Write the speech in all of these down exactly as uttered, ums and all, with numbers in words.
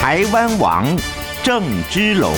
台湾王郑芝龙。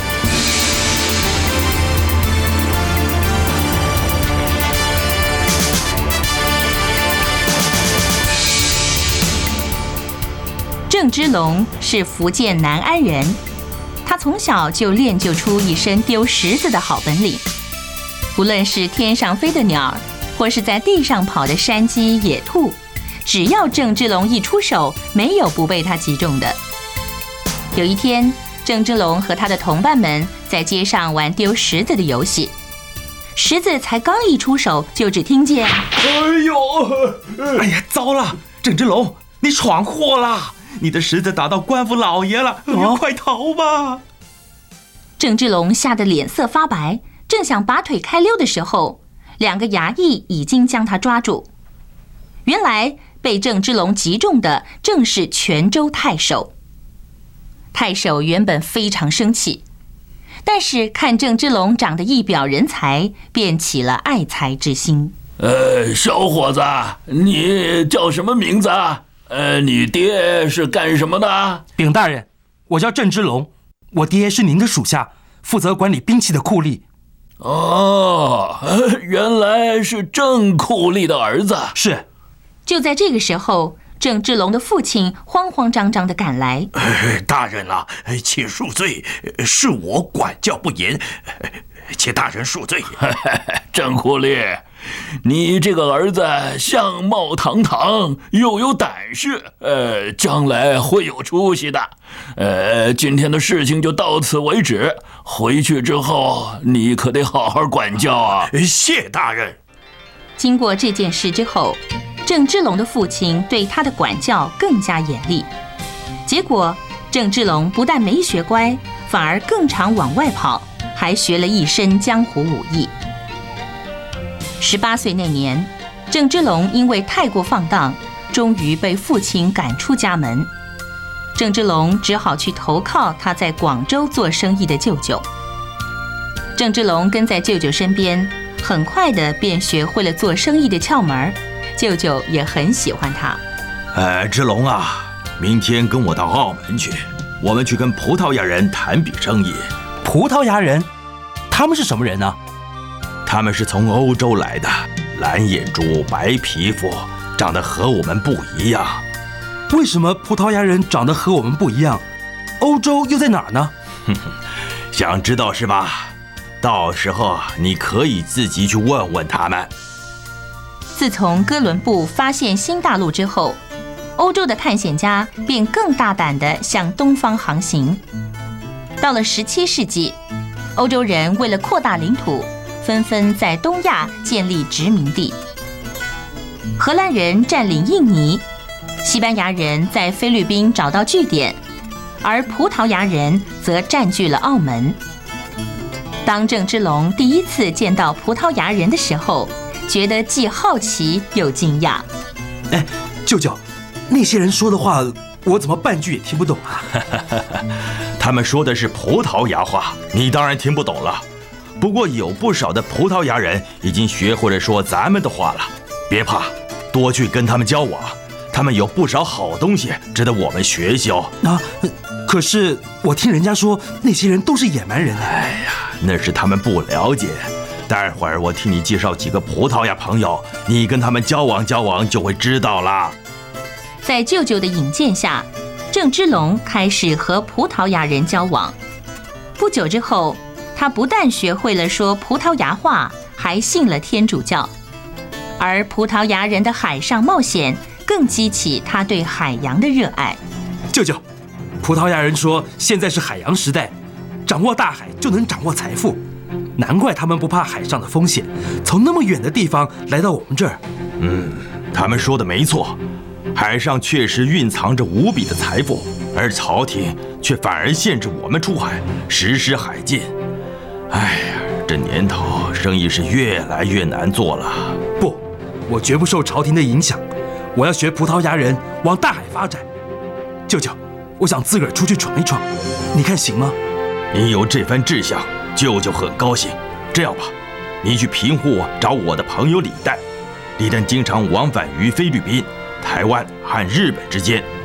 郑芝龙是福建南安人，他从小就练就出一身丢石子的好本领。无论是天上飞的鸟，或是在地上跑的山鸡、野兔，只要郑芝龙一出手，没有不被他击中的。有一天，郑芝龙和他的同伴们在街上玩丢石子的游戏，石子才刚一出手，就只听见“ 哎呦，哎呀，糟了！郑芝龙，你闯祸了！你的石子打到官府老爷了，你快逃吧！” 郑芝龙吓得脸色发白，正想拔腿开溜的时候，两个衙役已经将他抓住。原来被郑芝龙击中的正是泉州太守。太守原本非常生气，但是看郑芝龙长得一表人才，便起了爱才之心。 呃，小伙子，你叫什么名字啊？呃，你爹是干什么的？ 禀大人，我叫郑芝龙，我爹是您的属下，负责管理兵器的库吏。 哦，原来是郑库吏的儿子。 是。 就在这个时候，郑芝龙的父亲慌慌张张地赶来。 呃、大人啊，请恕罪，是我管教不严，请大人恕罪。 郑库吏，你这个儿子相貌堂堂，又有胆识，呃，将来会有出息的。呃，今天的事情就到此为止，回去之后你可得好好管教啊。 谢大人。 经过这件事之后，郑芝龙的父亲对他的管教更加严厉，结果郑芝龙不但没学乖，反而更常往外跑，还学了一身江湖武艺。十八岁那年，郑芝龙因为太过放荡，终于被父亲赶出家门。郑芝龙只好去投靠他在广州做生意的舅舅。郑芝龙跟在舅舅身边，很快的便学会了做生意的窍门，舅舅也很喜欢他。 呃，芝龙啊，明天跟我到澳门去，我们去跟葡萄牙人谈笔生意。 葡萄牙人？他们是什么人呢？ 他们是从欧洲来的，蓝眼珠、白皮肤，长得和我们不一样。 为什么葡萄牙人长得和我们不一样？欧洲又在哪儿呢？ 哼哼，想知道是吧？到时候你可以自己去问问他们。 自从哥伦布发现新大陆之后，欧洲的探险家便更大胆地向东方航行。到了十七世纪，欧洲人为了扩大领土，纷纷在东亚建立殖民地。荷兰人占领印尼，西班牙人在菲律宾找到据点，而葡萄牙人则占据了澳门。当郑芝龙第一次见到葡萄牙人的时候，觉得既好奇又惊讶。 哎，舅舅，那些人说的话，我怎么半句也听不懂啊？ 他们说的是葡萄牙话，你当然听不懂了。不过有不少的葡萄牙人已经学会了说咱们的话了，别怕，多去跟他们交往，他们有不少好东西值得我们学习哦。 啊，可是我听人家说那些人都是野蛮人。 哎呀，那是他们不了解。待会儿我替你介绍几个葡萄牙朋友，你跟他们交往交往就会知道啦。 在舅舅的引荐下，郑芝龙开始和葡萄牙人交往。不久之后，他不但学会了说葡萄牙话，还信了天主教。而葡萄牙人的海上冒险更激起他对海洋的热爱。 舅舅，葡萄牙人说现在是海洋时代，掌握大海就能掌握财富，难怪他们不怕海上的风险，从那么远的地方来到我们这儿。 嗯，他们说的没错，海上确实蕴藏着无比的财富，而朝廷却反而限制我们出海，实施海禁。哎呀，这年头生意是越来越难做了。 不，我绝不受朝廷的影响，我要学葡萄牙人往大海发展。舅舅，我想自个儿出去闯一闯，你看行吗？ 你有这番志向，舅舅很高兴。这样吧，你去平户找我的朋友李旦，李旦经常往返于菲律宾、台湾和日本之间。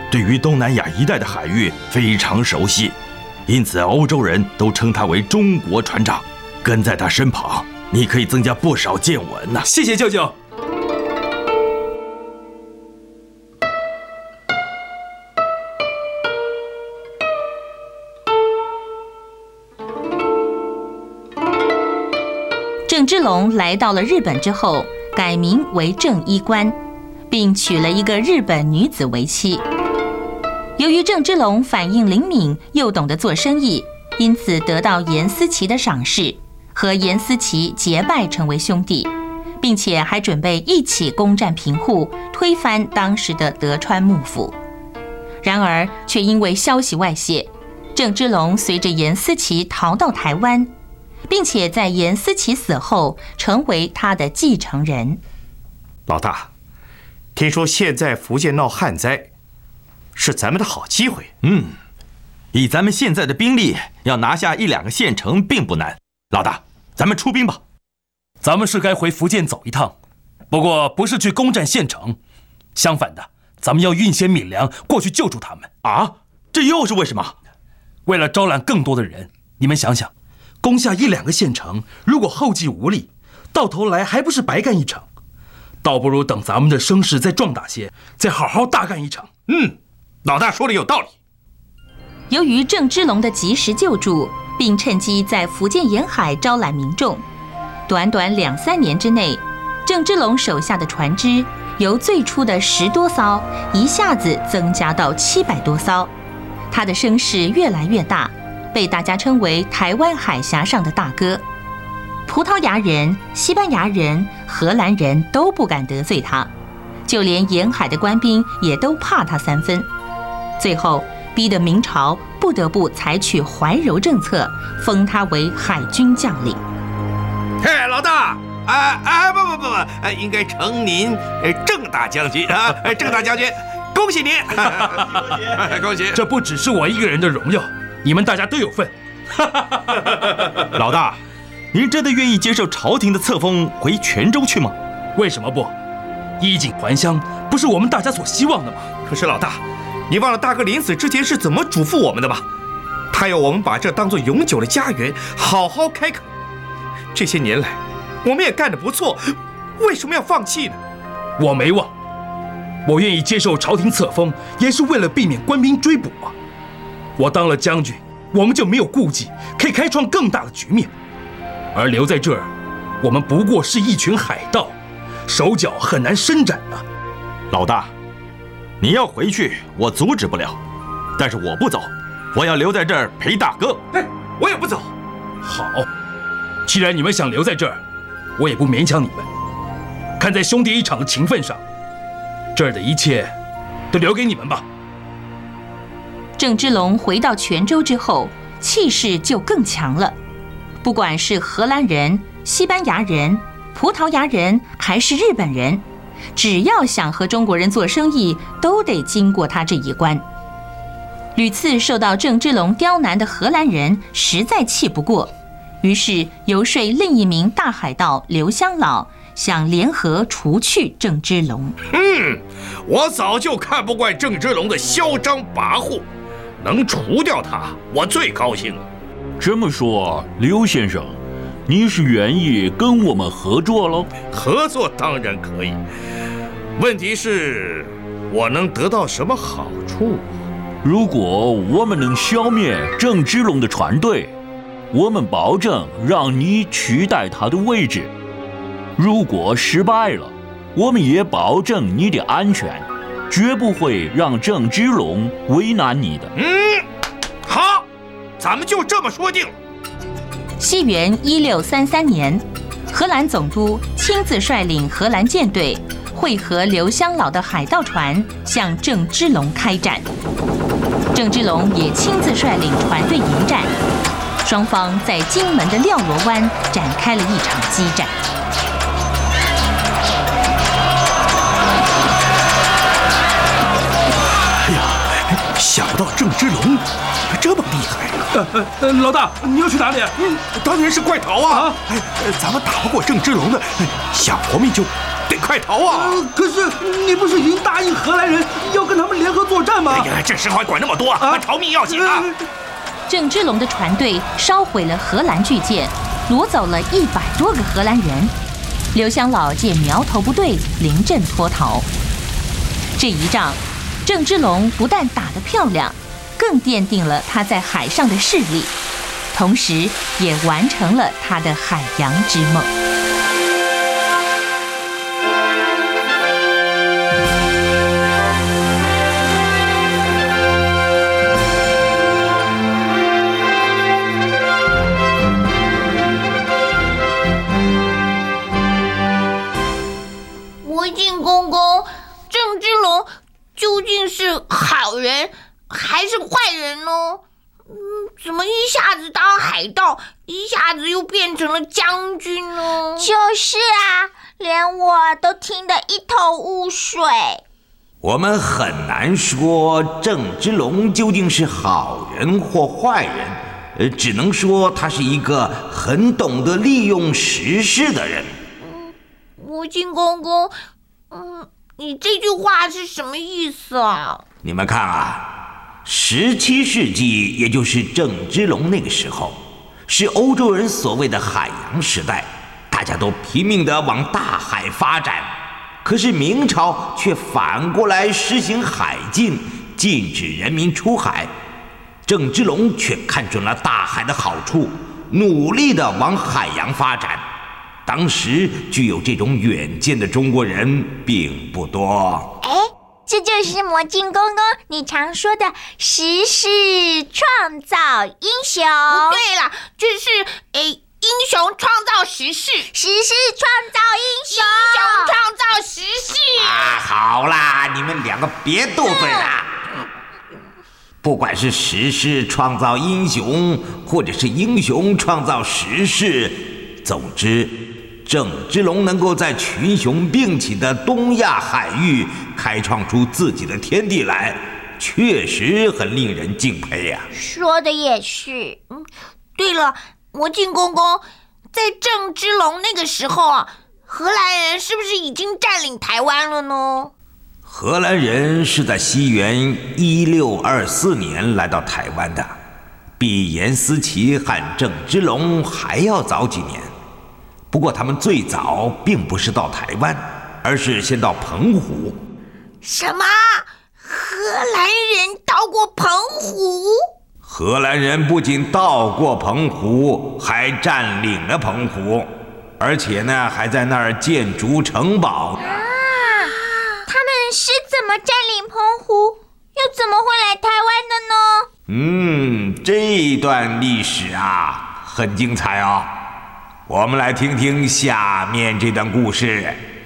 对于东南亚一带的海域非常熟悉，因此欧洲人都称他为中国船长。跟在他身旁，你可以增加不少见闻呐。 谢谢舅舅。 郑芝龙来到了日本之后，改名为郑衣冠，并娶了一个日本女子为妻。由于郑芝龙反应灵敏，又懂得做生意，因此得到严思齐的赏识，和严思齐结拜成为兄弟，并且还准备一起攻占平户，推翻当时的德川幕府。然而，却因为消息外泄，郑芝龙随着严思齐逃到台湾，并且在严思齐死后成为他的继承人。 老大，听说现在福建闹旱灾，是咱们的好机会。 嗯，以咱们现在的兵力，要拿下一两个县城并不难。老大，咱们出兵吧。 咱们是该回福建走一趟，不过不是去攻占县城，相反的，咱们要运些米粮过去救助他们。 啊，这又是为什么？ 为了招揽更多的人。你们想想，攻下一两个县城，如果后继无力，到头来还不是白干一场？倒不如等咱们的声势再壮大些，再好好大干一场。 嗯，老大说的有道理。 由于郑芝龙的及时救助，并趁机在福建沿海招揽民众，短短两三年之内，郑芝龙手下的船只由最初的十多艘一下子增加到七百多艘，他的声势越来越大，被大家称为台湾海峡上的大哥。葡萄牙人、西班牙人、荷兰人都不敢得罪他，就连沿海的官兵也都怕他三分。最后逼得明朝不得不采取怀柔政策，封他为海军将领。 嘿，老大，啊啊不不不不，应该称您郑大将军啊，郑大将军，恭喜您，恭喜！ 这不只是我一个人的荣耀，你们大家都有份。 老大，您真的愿意接受朝廷的册封回泉州去吗？ 为什么不？衣锦还乡不是我们大家所希望的吗？ 可是老大，你忘了大哥临死之前是怎么嘱咐我们的吗？他要我们把这当作永久的家园，好好开垦。这些年来，我们也干得不错，为什么要放弃呢？ 我没忘，我愿意接受朝廷册封，也是为了避免官兵追捕啊。我当了将军，我们就没有顾忌，可以开创更大的局面。而留在这儿，我们不过是一群海盗，手脚很难伸展啊。 老大，你要回去，我阻止不了，但是我不走，我要留在这儿陪大哥。 哎，我也不走。 好，既然你们想留在这儿，我也不勉强你们。看在兄弟一场的情分上，这儿的一切都留给你们吧。 郑芝龙回到泉州之后，气势就更强了。不管是荷兰人、西班牙人、葡萄牙人还是日本人，只要想和中国人做生意，都得经过他这一关。屡次受到郑芝龙刁难的荷兰人实在气不过，于是游说另一名大海盗刘香老，想联合除去郑芝龙。 嗯，我早就看不惯郑芝龙的嚣张跋扈，能除掉他，我最高兴了。 这么说，刘先生，你是愿意跟我们合作喽？ 合作当然可以，问题是，我能得到什么好处？ 如果我们能消灭郑芝龙的船队，我们保证让你取代他的位置。如果失败了，我们也保证你的安全，绝不会让郑芝龙为难你的。 嗯，好，咱们就这么说定了。 西元一六三三年，荷兰总督亲自率领荷兰舰队，会合刘香老的海盗船，向郑芝龙开战。郑芝龙也亲自率领船队迎战，双方在金门的廖罗湾展开了一场激战。 哎呀，想不到郑芝龙这么厉害啊！ 呃呃呃，老大，你要去哪里？ 嗯，当然是快逃啊！啊哎，咱们打不过郑芝龙的，想活命就得快逃啊！ 呃，可是你不是已经答应荷兰人要跟他们联合作战吗？ 哎呀，这时候还管那么多啊！逃命要紧啊！ 郑芝龙的船队烧毁了荷兰巨舰，掳走了一百多个荷兰人。刘香老见苗头不对，临阵脱逃。这一仗，郑芝龙不但打得漂亮，更奠定了他在海上的势力，同时也完成了他的海洋之梦。 国靖公公，郑芝龙究竟是好人还是坏人呢？嗯，怎么一下子当海盗，一下子又变成了将军呢？ 就是啊，连我都听得一头雾水。 我们很难说郑芝龙究竟是好人或坏人，呃，只能说他是一个很懂得利用时势的人。 嗯，国靖公公，嗯，你这句话是什么意思啊？ 你们看啊，十七世纪，也就是郑芝龙那个时候，是欧洲人所谓的海洋时代，大家都拼命地往大海发展。可是明朝却反过来实行海禁，禁止人民出海。郑芝龙却看准了大海的好处，努力地往海洋发展。当时具有这种远见的中国人并不多。 哎，这就是魔镜公公你常说的时势创造英雄。 对了，就是诶。英雄创造时势， 时势创造英雄， 英雄创造时势。 啊，好啦，你们两个别斗嘴了。不管是时势创造英雄，或者是英雄创造时势，总之，郑芝龙能够在群雄并起的东亚海域开创出自己的天地来，确实很令人敬佩呀、啊。 说的也是。 嗯，对了。魔镜公公，在郑芝龙那个时候啊，荷兰人是不是已经占领台湾了呢？ 荷兰人是在西元一六二四年来到台湾的，比严思齐和郑芝龙还要早几年。不过他们最早并不是到台湾，而是先到澎湖。 什么？荷兰人到过澎湖？ 荷兰人不仅到过澎湖，还占领了澎湖，而且呢，还在那儿建筑城堡。 啊！他们是怎么占领澎湖，又怎么会来台湾的呢？ 嗯，这段历史啊，很精彩哦。我们来听听下面这段故事。